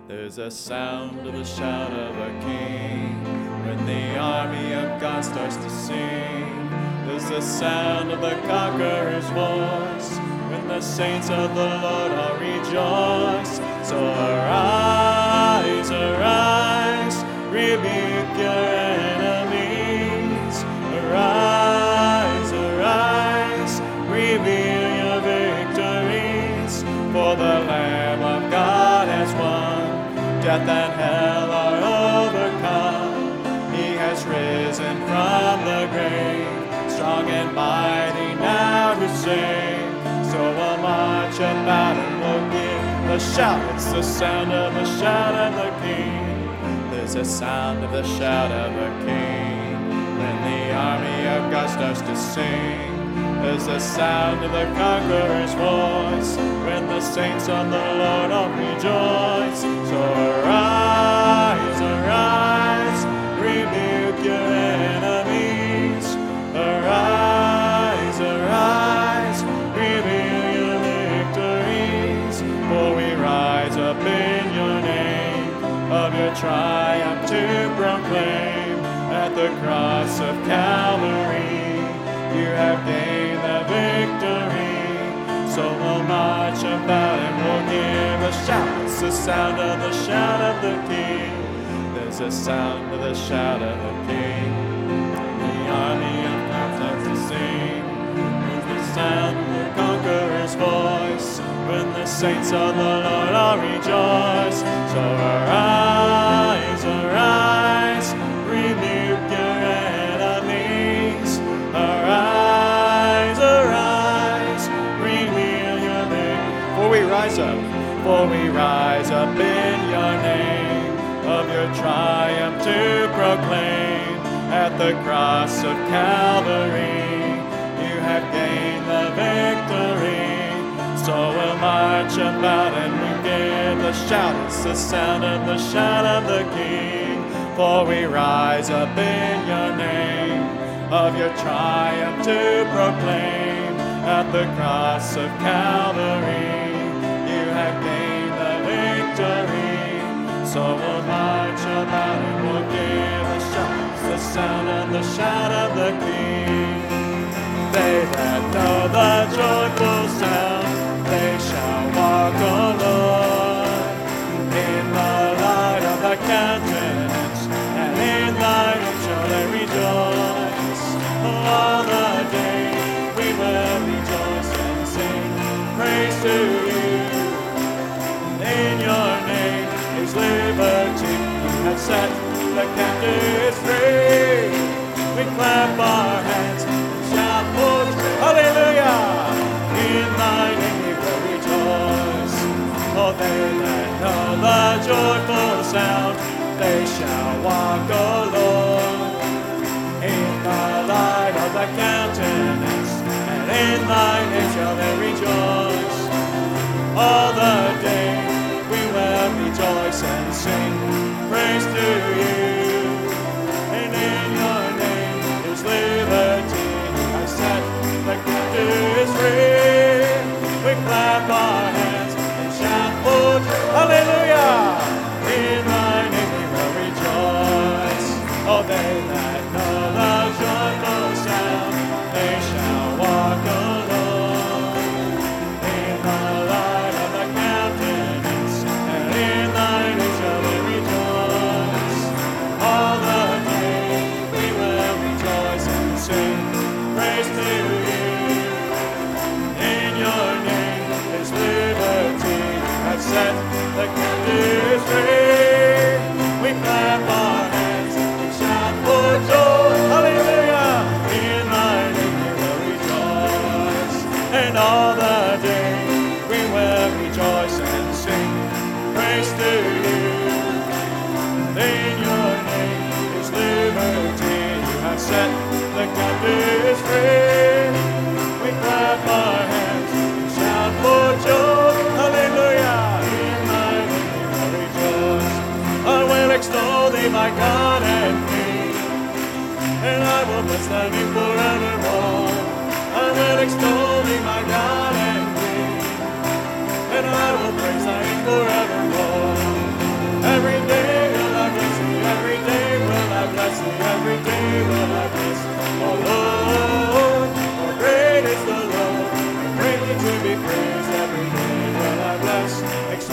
There's a sound of the shout of a king when the army of God starts to sing. There's the sound of the conqueror's voice when the saints of the Lord all rejoice. So arise, arise, rebuke your enemies. Arise, arise, reveal your victories. For the Lamb of God has won. Death and hell are overcome. He has risen from the grave, strong and mighty now to save. So we'll march about and we'll give the shout. It's the sound of the shout of the King. There's a sound of the shout of the King when the army of God starts to sing. There's the sound of the conqueror's voice when the saints of the Lord all rejoice. So arise, arise, rebuke your enemies. Arise, arise, reveal your victories. For we rise up in your name, of your triumph to proclaim. At the cross of Calvary you have gained the victory. So we'll march about and we'll give a shout. It's the sound of the shout of the King. There's a sound of the shout of the King. The army of God starts to sing. There's the sound of the conqueror's voice when the saints of the Lord all rejoice. So arise, arise, rebuke your enemies. Arise, arise, reveal your victory. For we rise up in your name, of your triumph to proclaim. At the cross of Calvary you have gained the victory. So we'll march about and we give the shout. It's the sound of the shout of the King. For we rise up in your name, of your triumph to proclaim. At the cross of Calvary you have gained the victory. So we'll march about and we'll give a shout. It's the sound and the shout of the King. They that know the joyful sound, they shall walk alone in the light of thy countenance, and in thine own shall they rejoice. All the day we will rejoice and sing praise to you. In your name is liberty. You have set the captives free. We clap our hands and shout for joy. Hallelujah! In thy name we will rejoice. Oh, they that know the joyful sound, they shall walk alone in the light of thy countenance, and in thy name shall they rejoice. All the day we will rejoice and sing praise to you. And in your name is liberty. I set the captives free. We clap our hands and shout for joy. Hallelujah! In thy name we will rejoice. Oh, they that know the joyful sound, they shall walk alone in the light of the countenance, and in thy name shall they rejoice. All the day we will rejoice and sing praise to you. In your name is liberty. You have set the captives free. We clap our hands and shout for joy. Hallelujah! In thy name we will rejoice. And all the day we will rejoice and sing praise to you. In your name is liberty. You have set the captives free. We clap our hands and shout for joy. Hallelujah! In thy name we will rejoice. I will extol thee, my God and King, and I will bless thy name forevermore. I will extol thee, my God and King, and I will praise thy name forevermore.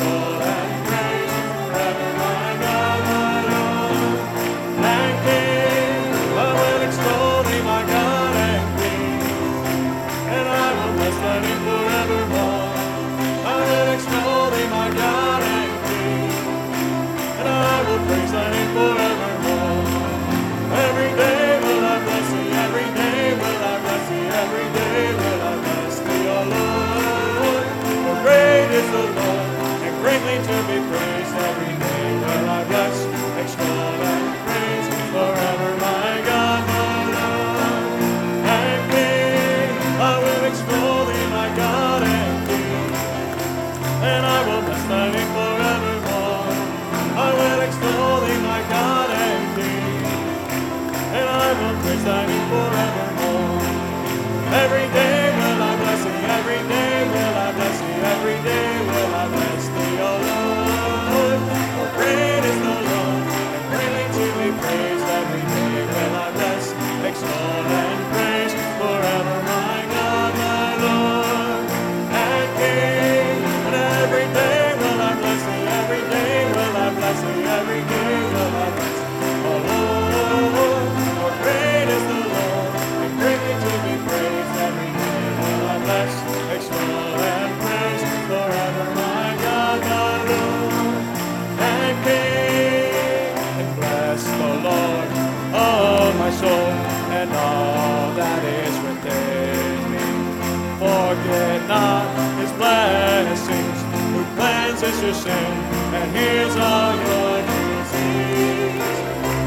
extol and praise forever my God, my Lord and King. I will extol thee, my God and King, and I will bless thy name forevermore. I will extol thee, my God and King, and I will praise thy name forevermore. Every day will I bless thee, every day will I bless thee, every day will I bless thee, O Lord. For great is the Lord, and greatly to be praised. Every day will I bless, extol, and praise forever my God, my Lord and King. I will extol thee, my God and King, and I will bless thy name forevermore. I will extol thee, my God and King, and I will praise thy name forevermore. Every day will I bless thee, every day will I bless thee, every day will I bless thee, O Lord. For great is the Lord, and greatly to be praised. Every day will I bless, extol, and praise forever my God, my Lord and King. And every day will I bless thee, every day will I bless thee, every day will I bless thee, O Lord. For great is the Lord, and greatly to be praised. Every day will I bless, extol, and praise forever my God, my Lord and King. And bless the Lord, oh my soul, and all that is within me. Forget not his blessings, who cleanses your sin and heals all your disease.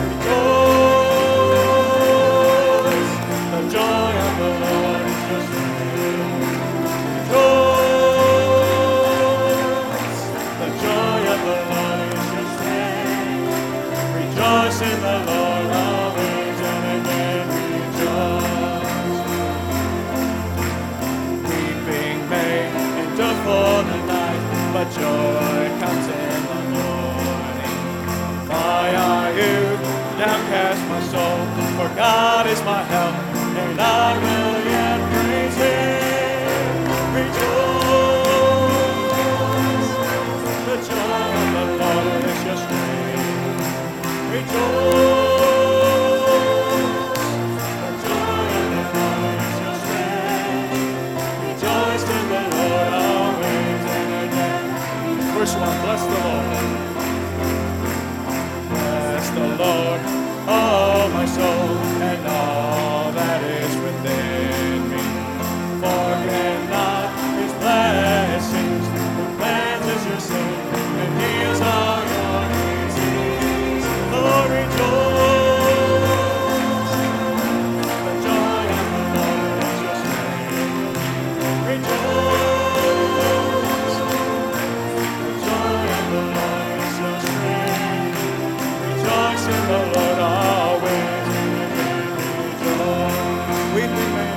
Rejoice, the joy of the Lord is your strength. Rejoice, the joy of the Lord is your strength. Rejoice in the Lord always, and again rejoice. Weeping may endure for the night, but joy comes in the morning. Why are you downcast, my soul? For God is my help, and I will yet praise him. Rejoice, the joy of the Lord is your strength. Rejoice, the joy of the Lord is your strength. Rejoice in the Lord always and again. Verse 1, bless the Lord. Bless the Lord, oh my soul, and all that is within me. Forget not his blessings, who cleanses your sin and heals all your disease. Oh, rejoice, the joy of the Lord is your strength. Rejoice, the joy of the Lord is your strength. Rejoice in the Lord always, and again rejoice. Weeping may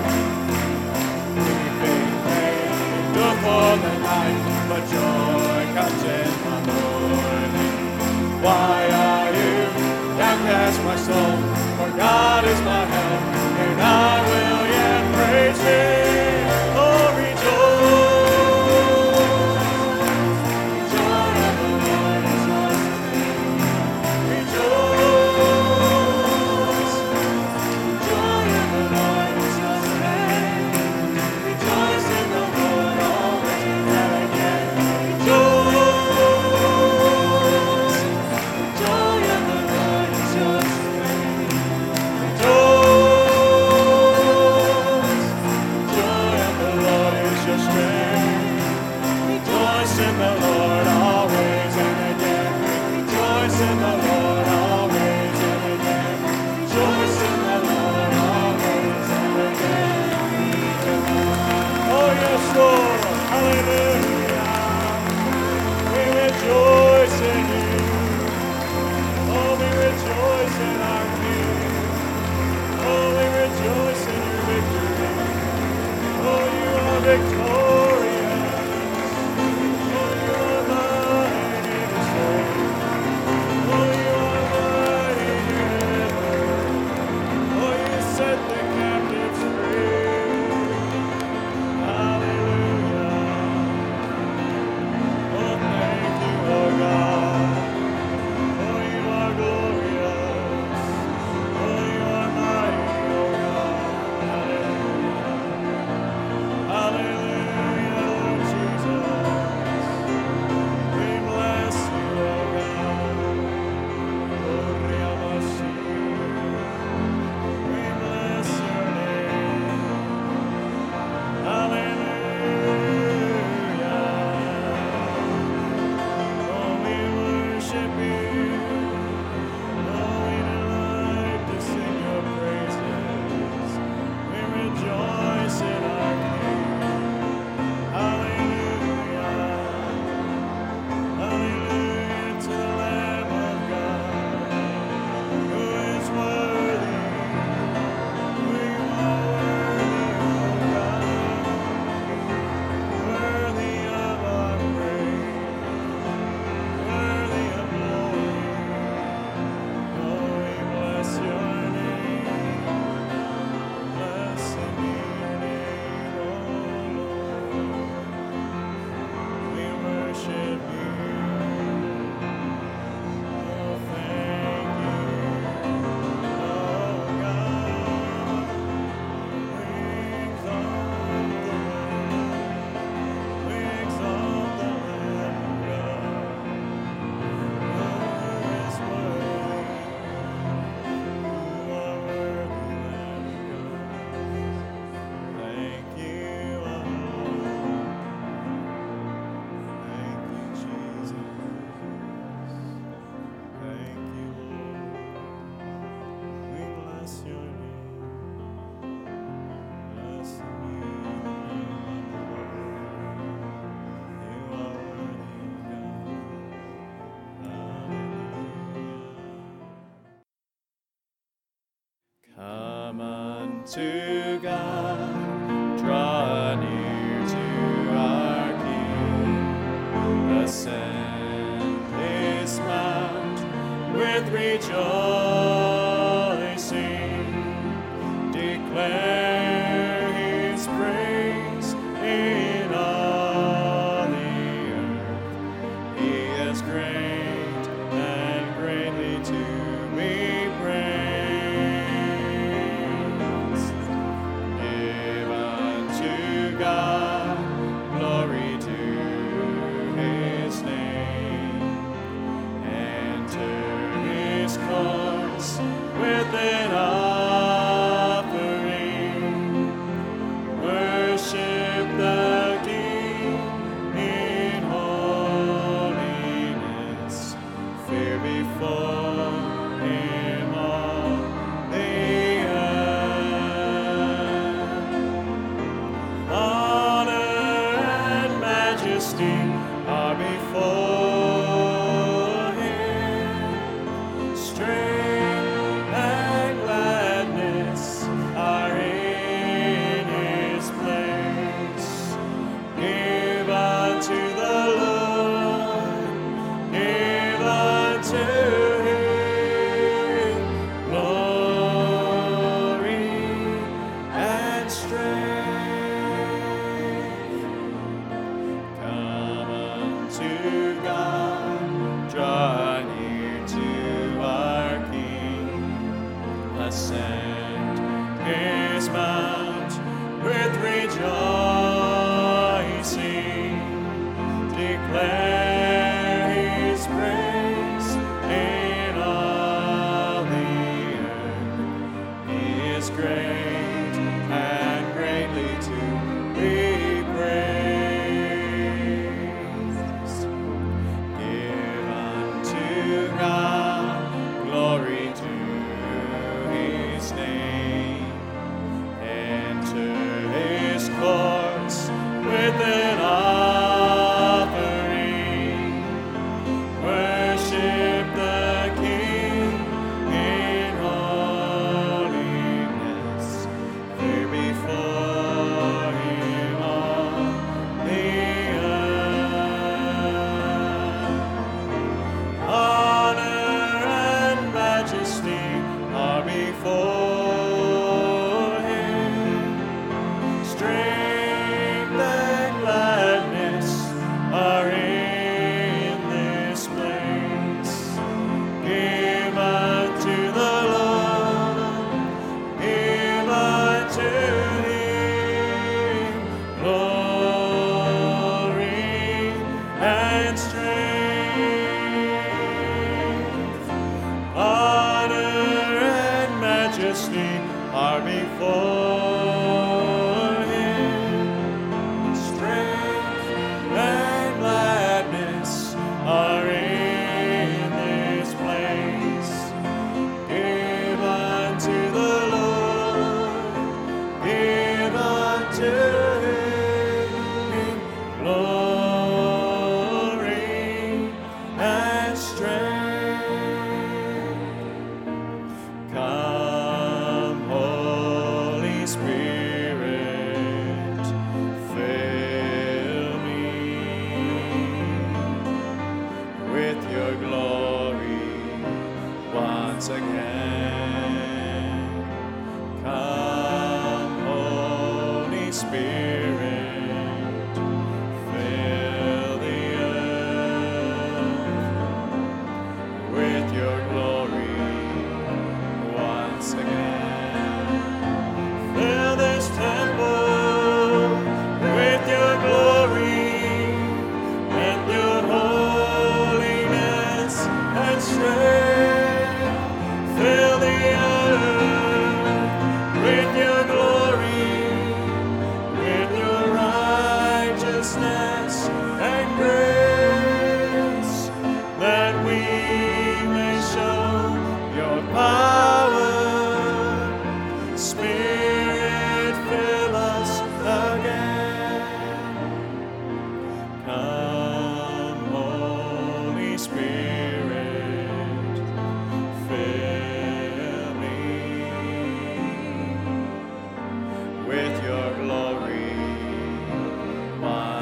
endure for the night, but joy comes in the morning. Why are you downcast, my soul? For God is my help, and I will yet praise him. Oh, rejoice, the joy of the Lord is your strength. Rejoice, the joy of the Lord is your strength. Rejoice in the Lord always and again. Rejoice, the joy of the Lord is your strength. Rejoice, the joy of the Lord is your strength. Rejoice in the Lord always and again. Rejoice in the Lord always and again. Rejoice in the Lord always and again. Oh yes, Lord, hallelujah. We rejoice in you. Oh, we rejoice in our King. Oh, we rejoice in your victory. Oh, you are victorious. Oh, you are unto God, draw near to our King. Ascend this mount with rejoicing, declare His praise in all the earth. He is great and greatly to be praised. Give unto God glory to His name. Enter His courts with an offering. Worship the King in holiness. Fear before Him all the earth. Honor and majesty are before Him. Strength and gladness are in His place. Give unto the Lord, give unto Him glory and strength. Come unto God.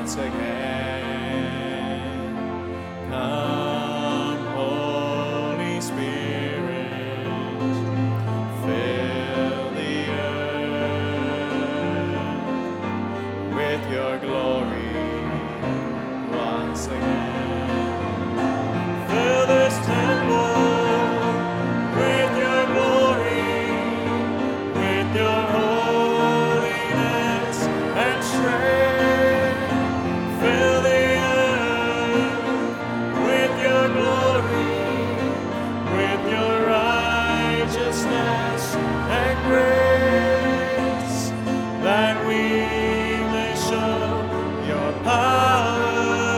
once again. Come, Holy Spirit, fill the earth with your glory once again. Fill this temple with your glory, with your holiness and strength. Fill the earth with your glory, with your righteousness and grace, that we may show your power.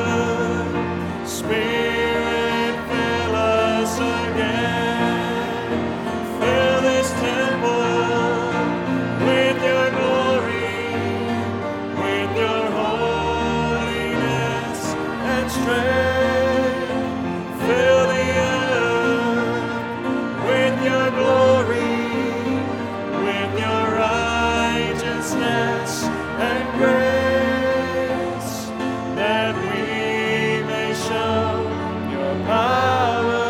Spirit, fill us again. Fill this temple with your glory, with your holiness and strength. Fill the earth with your glory, with your righteousness and grace, that we may show your power.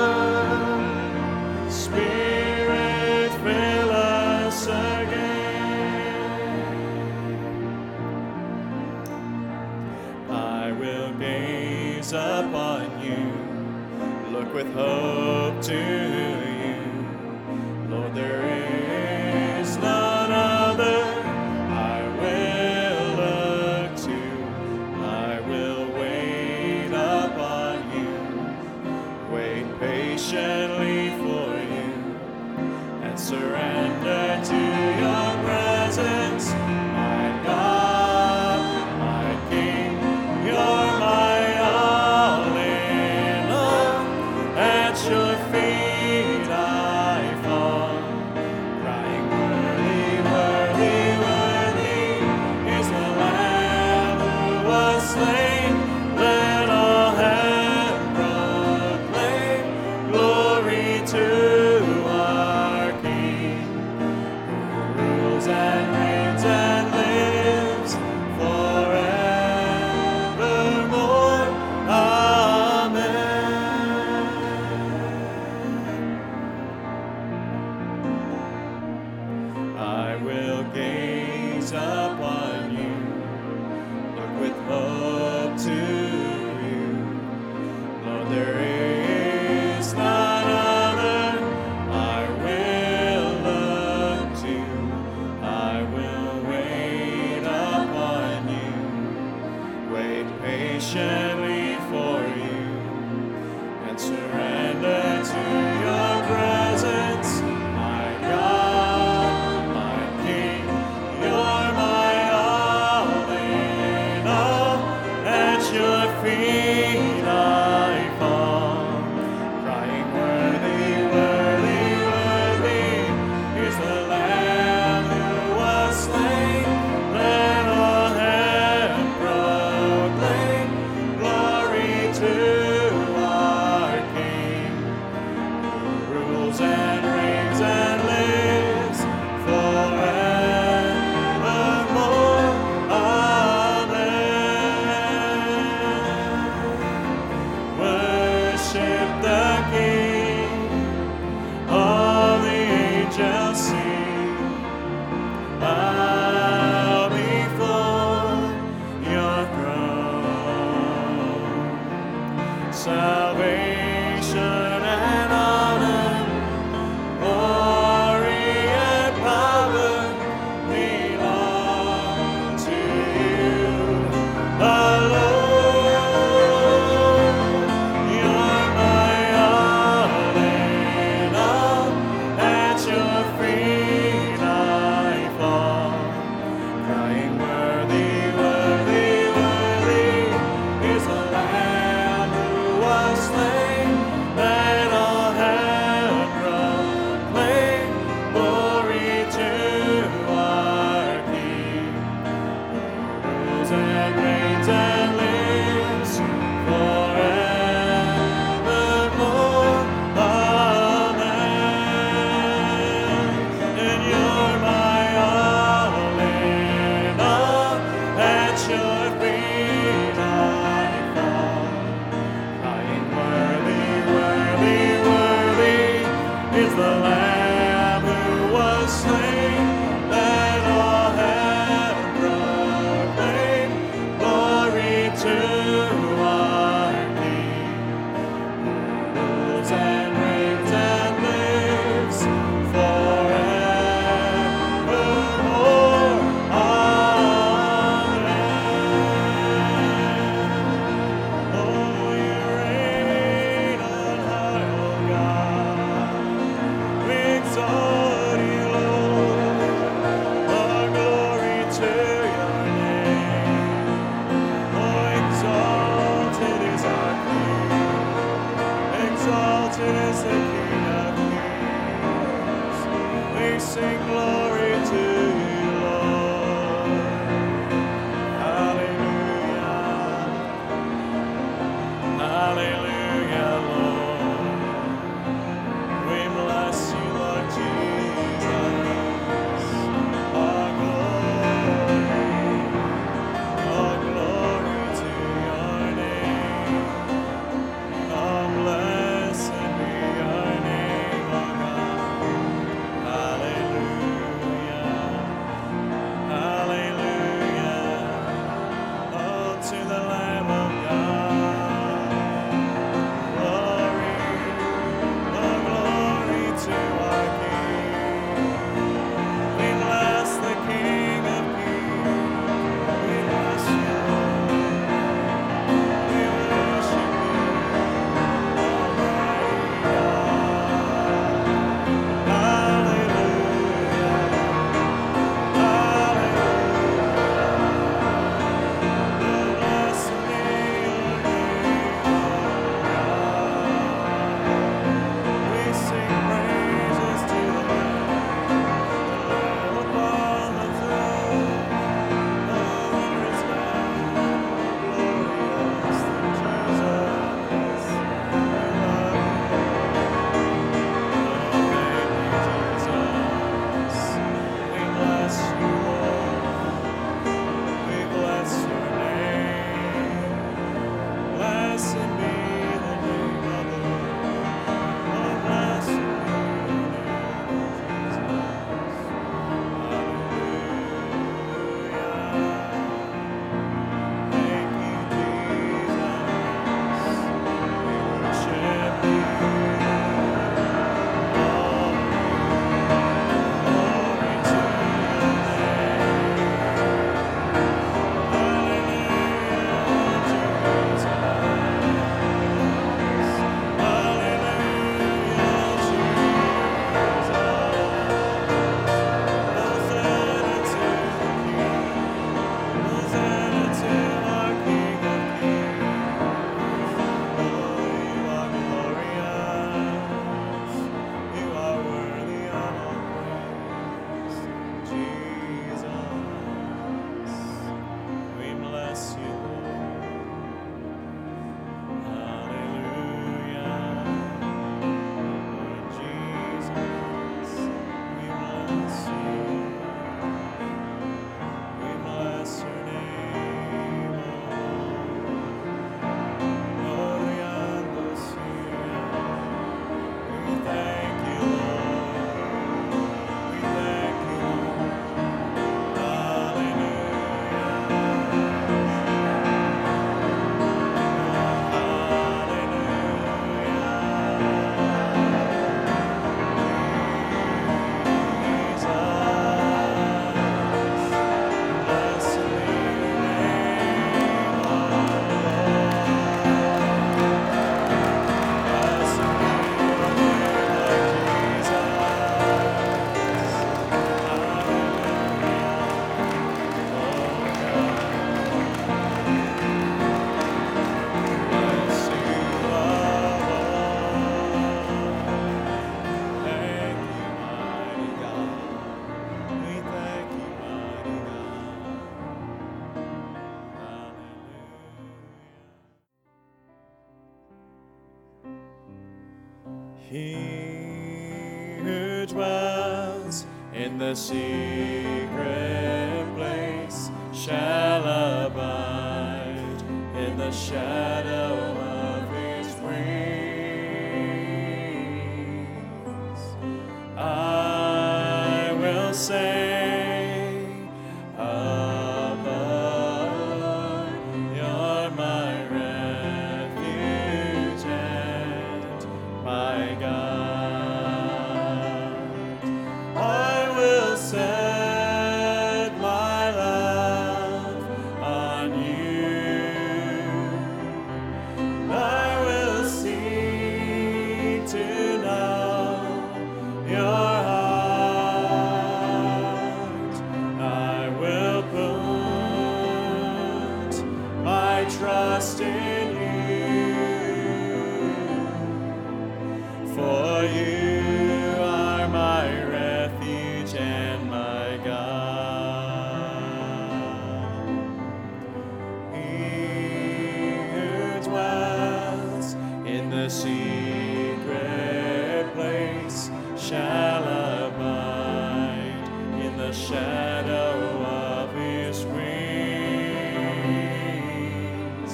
Spirit, fill us again. I will gaze upon you, look with hope to you. Lord, there is none other I will look to. I will wait upon you, wait patiently for you, and surrender to your presence. My God, my King, you're my all in all. At your feet I fall, crying, worthy, worthy, worthy is the Lamb who was slain. Let all heaven proclaim glory to our King, who rules and reigns and lives forevermore. Amen. I will gaze upon you, look with hope to you. Lord, there is none other I will look to. I will wait upon you, wait patiently for you, and surrender to your presence. My God, my King, you're my all in all. At your feet I fall, crying, worthy, worthy, worthy is the Lamb who was slain. Let all heaven proclaim glory to our King, who rules and reigns and lives forevermore. Amen. Worship the King, all the angels sing. Bow before your throne. Salvation and honor, glory and power belong to you alone. You're my all in all. At your feet I fall, crying, worthy, worthy, worthy is the Lamb who was slain. Let all heaven proclaim glory to our King, who rules and reigns and lives forevermore. Amen. And you're my all in all. At your feet to our King, who rules and reigns and lives forevermore. Amen. Oh, you reign on high, O God. We exalt you, Lord. All glory to your name. Oh, exalted is our King. Exalted is the King of Kings. We sing glory to you, Lord. Hallelujah. Hallelujah, Lord. We bless you, Lord Jesus. All glory to your name. Oh, blessed be your name, O God. Hallelujah. Hallelujah. Oh, to the Lamb of God. Glory. Oh, glory to our King. We bless the King of Kings. We bless you, Lord. We worship you, Almighty God. Hallelujah. Hallelujah. Oh, blessed be your name, O God. We sing praises to the Lamb upon the throne. Oh, there is none glorious than Jesus. We love you. Oh, thank you, Jesus. We bless you, Lord. We bless your name. Blessed be the name of the Lord. Oh, blessed be the name of Jesus. Hallelujah. Thank you, Jesus. We worship you. Glory to your name. Hallelujah, Jesus. Hallelujah, Jesus. Hosanna to the King. Hosanna to our King of Kings. Oh, you are glorious. You are worthy of all praise. Jesus, we bless you, Lord. Hallelujah. Lord Jesus, we bless you. We bless your name, O Lord. We thank you, Lord. We thank you, Lord. He who dwells in the secret place shall abide in the shadow of his wings. I will say of the Lord, your trust in you, for you are my refuge and my God. He who dwells in the secret place shall abide in the shadow of his wings.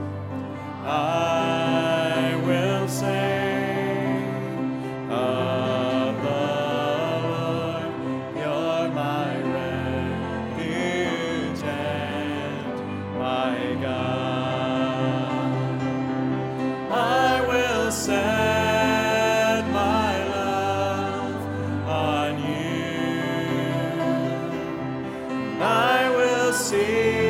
I will say of the Lord, you're my refuge and my God. I will set my love on you. I will see